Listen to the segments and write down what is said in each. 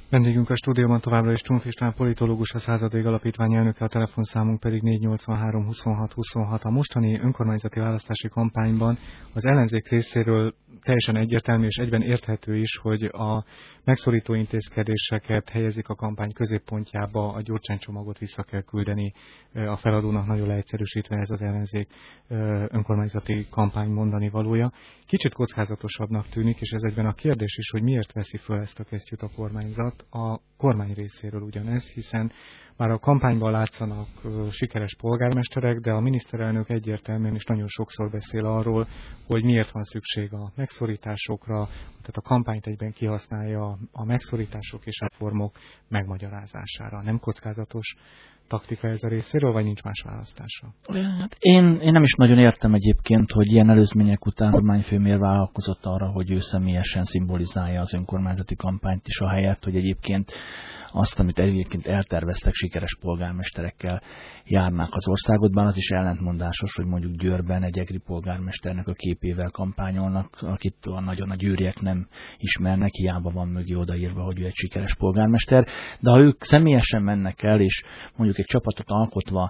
Vendégünk a stúdióban továbbra is Csunf István politológus, a Századvég Alapítvány elnöke, a telefonszámunk pedig 483 26 26. A mostani önkormányzati választási kampányban az ellenzék részéről teljesen egyértelmű és egyben érthető is, hogy a megszorító intézkedéseket helyezik a kampány középpontjába, a Gyurcsány-csomagot vissza kell küldeni a feladónak, nagyon leegyszerűsítve ez az ellenzék önkormányzati kampány mondani valója. Kicsit kockázatosabbnak tűnik, és ez egyben a kérdés is, hogy miért veszi föl ezt a kesztyűt a kormányzat. A kormány részéről ugyanez, hiszen már a kampányban látszanak sikeres polgármesterek, de a miniszterelnök egyértelműen is nagyon sokszor beszél arról, hogy miért van szükség a megszorításokra, tehát a kampányt egyben kihasználja a megszorítások és a reformok megmagyarázására. Nem kockázatos taktika ez a részéről, vagy nincs más választása? Hát én nem is nagyon értem egyébként, hogy ilyen előzmények után a kormányfő miért vállalkozott arra, hogy ő személyesen szimbolizálja az önkormányzati kampányt is, ahelyett, hogy egyébként azt, amit egyébként elterveztek, sikeres polgármesterekkel járnák az országodban, az is ellentmondásos, hogy mondjuk Győrben egy egri polgármesternek a képével kampányolnak, akit nagyon a győriek nem ismernek, hiába van mögé odaírva, hogy ő egy sikeres polgármester, de ha ők személyesen mennek el, és mondjuk egy csapatot alkotva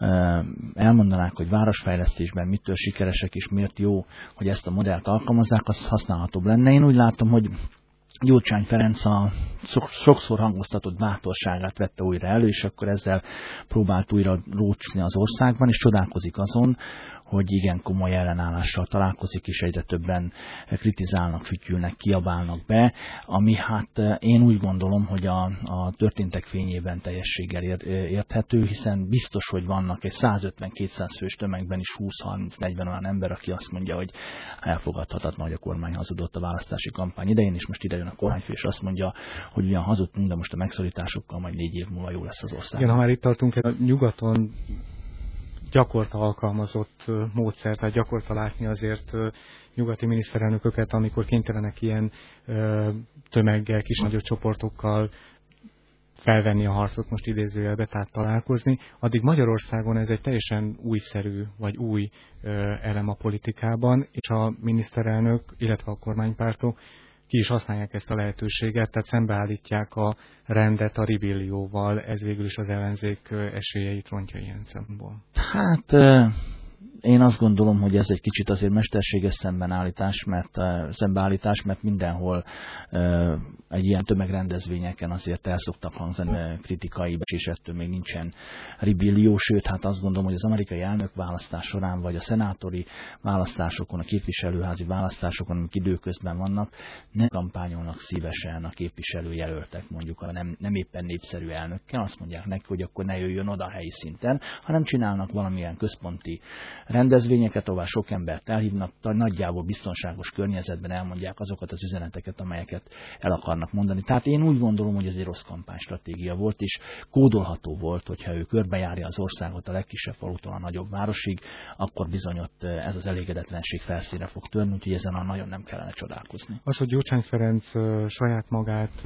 elmondanák, hogy városfejlesztésben mitől sikeresek, és miért jó, hogy ezt a modellt alkalmazzák, az használhatóbb lenne. Én úgy látom, hogy Gyurcsány Ferenc a sokszor hangoztatott bátorságát vette újra elő, és akkor ezzel próbált újra rócsni az országban, és csodálkozik azon, hogy igen komoly ellenállással találkozik, és egyre többen kritizálnak, fütyülnek, kiabálnak be, ami hát én úgy gondolom, hogy a történtek fényében teljességgel érthető, hiszen biztos, hogy vannak egy 150-200 fős tömegben is 20-30-40 olyan ember, aki azt mondja, hogy elfogadhatatlan, hogy a kormány hazudott a választási kampány idején, és most ide jön a kormányfő, és azt mondja, hogy ugyan hazudtunk, de most a megszorításokkal majd 4 év múlva jó lesz az ország. Igen, ha már itt tartunk, a nyugaton gyakorta alkalmazott módszer, tehát gyakorta látni azért nyugati miniszterelnököket, amikor kénytelenek ilyen tömeggel, kis-nagyobb csoportokkal felvenni a harcot, most idézőjelbe, tehát találkozni. Addig Magyarországon ez egy teljesen újszerű, vagy új elem a politikában, és a miniszterelnök, illetve a kormánypártok ki is használják ezt a lehetőséget, tehát szembeállítják a rendet a ribillióval, ez végül is az ellenzék esélyeit rontja ilyen szempontból. Hát én azt gondolom, hogy ez egy kicsit azért mesterséges szembeállítás, mert mindenhol egy ilyen tömegrendezvényeken azért el szoktak hangzani kritikai, és ettől még nincsen ribillió, sőt, hát azt gondolom, hogy az amerikai elnökválasztás során, vagy a szenátori választásokon, a képviselőházi választásokon, amik időközben vannak, nem kampányolnak szívesen a képviselőjelöltek, mondjuk a nem éppen népszerű elnökkel, azt mondják neki, hogy akkor ne jöjjön oda a helyi szinten, hanem csinálnak valamilyen központi rendezvényeket, ahová sok embert elhívnak, nagyjából biztonságos környezetben elmondják azokat az üzeneteket, amelyeket el akarnak mondani. Tehát én úgy gondolom, hogy ez egy rossz kampánystratégia volt, és kódolható volt, hogyha ő körbejárja az országot a legkisebb falutól a nagyobb városig, akkor bizony ott ez az elégedetlenség felszínre fog törni, úgyhogy ezen nagyon nem kellene csodálkozni. Az, hogy Gyurcsány Ferenc saját magát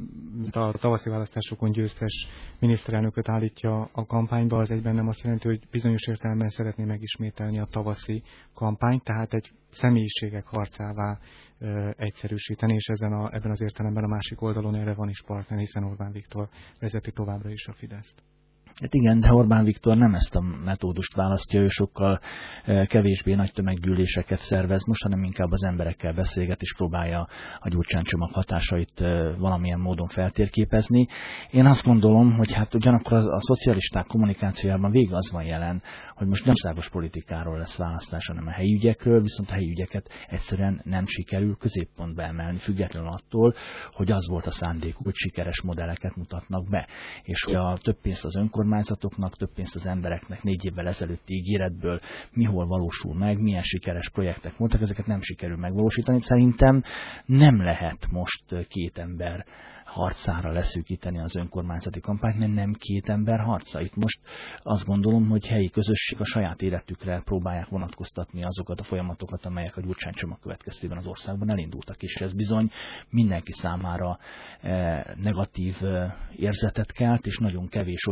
a tavaszi választásokon győztes miniszterelnököt állítja a kampányba, az egyben nem azt jelenti, hogy bizonyos értelemben szeretné megismételni a tavaszi kampányt, tehát egy személyiségek harcává egyszerűsíteni, és ebben az értelemben a másik oldalon erre van is partner, hiszen Orbán Viktor vezeti továbbra is a Fideszt. Hát igen, de Orbán Viktor nem ezt a metódust választja, ő sokkal kevésbé nagy tömeggyűléseket szervez most, hanem inkább az emberekkel beszélget, és próbálja a Gyurcsány-csomag hatásait valamilyen módon feltérképezni. Én azt gondolom, hogy hát ugyanakkor a szocialisták kommunikációjában végig az van jelen, hogy most nem országos politikáról lesz választás, hanem a helyi ügyekről, viszont a helyi ügyeket egyszerűen nem sikerül középpontba emelni, függetlenül attól, hogy az volt a szándék, hogy sikeres modelleket mutatnak be, és hogy a több pénzt az önkormányzatoknak, több pénzt az embereknek 4 évvel ezelőtti ígéretből mihol valósul meg, milyen sikeres projektek voltak, ezeket nem sikerül megvalósítani. Szerintem nem lehet most 2 ember harcára leszűkíteni az önkormányzati kampányt, mert nem 2 ember harca. Itt most azt gondolom, hogy helyi közösség a saját életükre próbálják vonatkoztatni azokat a folyamatokat, amelyek a Gyurcsány-csomag következtében az országban elindultak, és ez bizony mindenki számára negatív érzetet kelt, és nagyon kevés olyan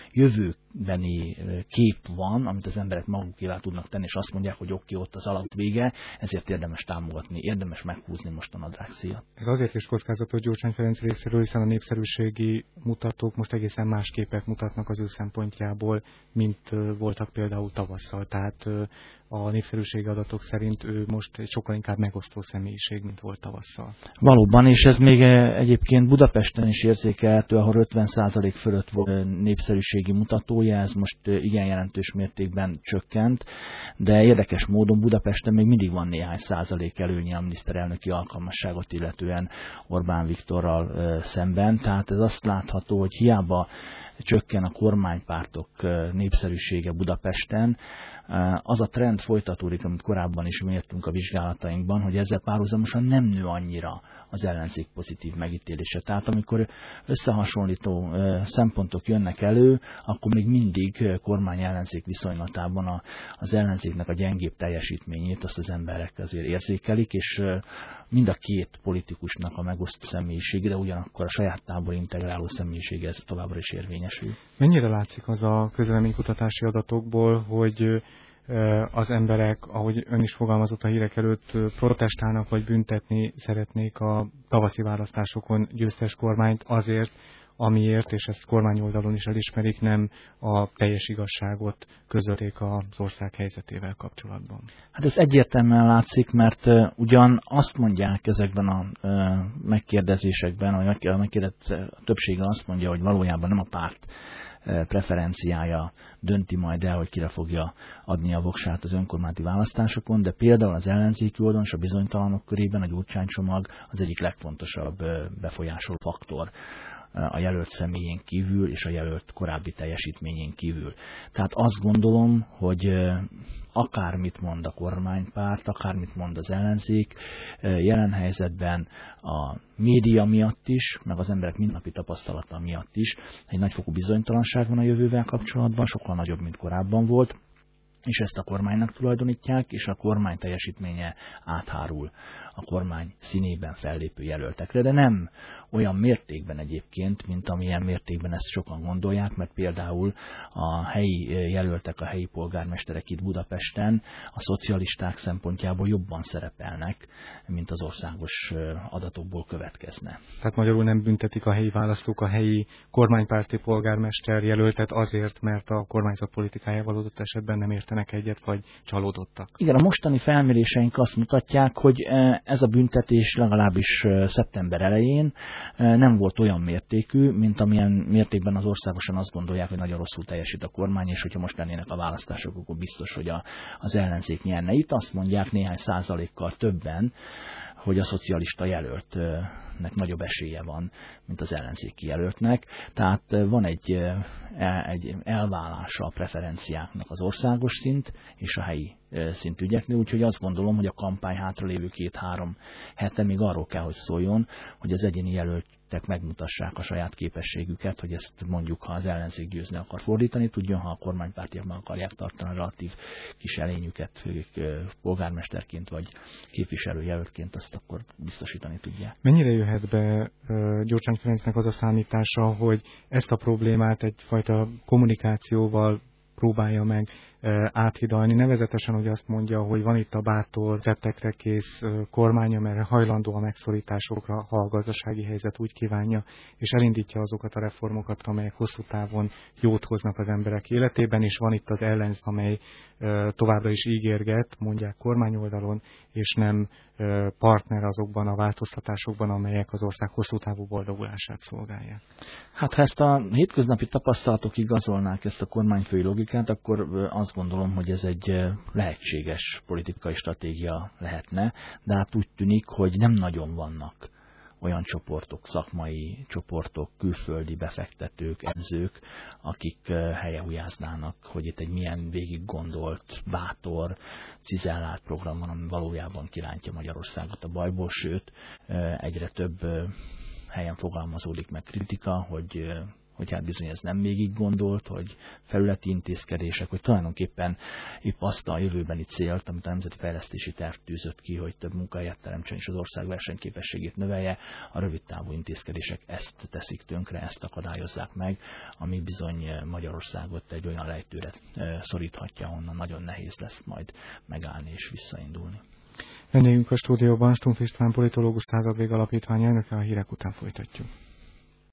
jövőbeni kép van, amit az emberek magukévá tudnak tenni, és azt mondják, hogy oké, ott az alap vége, ezért érdemes támogatni, érdemes meghúzni most a nadrágszíjat. Ez azért is kockázatos Gyurcsány Ferenc részéről, hiszen a népszerűségi mutatók most egészen más képet mutatnak az ő szempontjából, mint voltak például tavasszal. Tehát a népszerűségi adatok szerint ő most egy sokkal inkább megosztó személyiség, mint volt tavasszal. Valóban, és ez még egyébként Budapesten is érzékelhető, ahol 50% fölött volt népszerűségi mutatója, ez most igen jelentős mértékben csökkent, de érdekes módon Budapesten még mindig van néhány százalék előnye a miniszterelnöki alkalmasságot illetően Orbán Viktorral szemben, tehát ez azt látható, hogy hiába csökken a kormánypártok népszerűsége Budapesten, az a trend folytatódik, amit korábban is mértünk a vizsgálatainkban, hogy ezzel párhuzamosan nem nő annyira az ellenzék pozitív megítélése. Tehát amikor összehasonlító szempontok jönnek elő, akkor még mindig kormány-ellenzék viszonylatában az ellenzéknek a gyengébb teljesítményét azt az emberek azért érzékelik, és mind a két politikusnak a megosztó személyisége, de ugyanakkor a saját tábor integráló személyisége ez továbbra is érvényesül. Mennyire látszik az a közvéleménykutatási adatokból, hogy az emberek, ahogy ön is fogalmazott a hírek előtt, protestálnak vagy büntetni szeretnék a tavaszi választásokon győztes kormányt azért, amiért, és ezt kormányoldalon is elismerik, nem a teljes igazságot közölték az ország helyzetével kapcsolatban. Hát ez egyértelműen látszik, mert ugyan azt mondják ezekben a megkérdezésekben, hogy a megkérdezett többsége azt mondja, hogy valójában nem a párt preferenciája dönti majd el, hogy kire fogja adni a voksát az önkormányzati választásokon, de például az ellenzéki oldalon és a bizonytalanok körében a Gyurcsány csomag az egyik legfontosabb befolyásoló faktor a jelölt személyén kívül és a jelölt korábbi teljesítményén kívül. Tehát azt gondolom, hogy akármit mond a kormánypárt, akármit mond az ellenzék, jelen helyzetben a média miatt is, meg az emberek mindennapi tapasztalata miatt is egy nagyfokú bizonytalanság van a jövővel kapcsolatban, sokkal nagyobb, mint korábban volt, és ezt a kormánynak tulajdonítják, és a kormány teljesítménye áthárul a kormány színében fellépő jelöltekre, de nem olyan mértékben egyébként, mint amilyen mértékben ezt sokan gondolják, mert például a helyi jelöltek, a helyi polgármesterek itt Budapesten a szocialisták szempontjából jobban szerepelnek, mint az országos adatokból következne. Tehát magyarul nem büntetik a helyi választók a helyi kormánypárti polgármester jelöltet azért, mert a kormányzat politikájával adott esetben nem értenek egyet, vagy csalódottak. Igen, a mostani felméréseink azt mutatják, hogy ez a büntetés legalábbis szeptember elején nem volt olyan mértékű, mint amilyen mértékben az országosan azt gondolják, hogy nagyon rosszul teljesít a kormány, és hogyha most lennének a választások, akkor biztos, hogy az ellenzék nyerne. Itt azt mondják néhány százalékkal többen, hogy a szocialista jelöltnek nagyobb esélye van, mint az ellenzéki jelöltnek. Tehát van egy elválása a preferenciáknak az országos szint és a helyi szintügyeknél, úgyhogy azt gondolom, hogy a kampány hátralévő 2-3 hete még arról kell, hogy szóljon, hogy az egyéni jelöltek megmutassák a saját képességüket, hogy ezt mondjuk, ha az ellenzék győzni akar fordítani, tudjon, ha a kormánypártiak meg akarják tartani a relatív kis elényüket polgármesterként vagy képviselőjelöltként, azt akkor biztosítani tudják. Mennyire jöhet be Gyurcsány Ferencnek az a számítása, hogy ezt a problémát egyfajta kommunikációval próbálja meg áthidalni, nevezetesen, hogy azt mondja, hogy van itt a bátor, tettekre kész kormánya, mert hajlandó a megszorításokra, ha a gazdasági helyzet úgy kívánja, és elindítja azokat a reformokat, amelyek hosszú távon jót hoznak az emberek életében, és van itt az ellenzék, amely továbbra is ígérget, mondják kormányoldalon, és nem partner azokban a változtatásokban, amelyek az ország hosszú távú boldogulását szolgálják. Hát ha ezt a hétköznapi tapasztalatok igazolnák ezt a kormányfői logikát, akkor azt gondolom, hogy ez egy lehetséges politikai stratégia lehetne, de hát úgy tűnik, hogy nem nagyon vannak olyan csoportok, szakmai csoportok, külföldi befektetők, edzők, akik helyehujáznának, hogy itt egy milyen végig gondolt, bátor, cizellált program van, ami valójában kirántja Magyarországot a bajból, sőt, egyre több helyen fogalmazódik meg kritika, hogy hogy hát bizony ez nem végig gondolt, hogy felületi intézkedések, hogy tulajdonképpen épp azt a jövőbeni célt, amit a Nemzeti Fejlesztési Terv tűzött ki, hogy több munkahelyet teremtsen és az ország versenyképességét növelje, a rövidtávú intézkedések ezt teszik tönkre, ezt akadályozzák meg, ami bizony Magyarországot egy olyan lejtőre szoríthatja, onnan nagyon nehéz lesz majd megállni és visszaindulni. Vendégünk a stúdióban Stumpf István politológus, Századvég Alapítvány elnöke, a hírek után folytatjuk.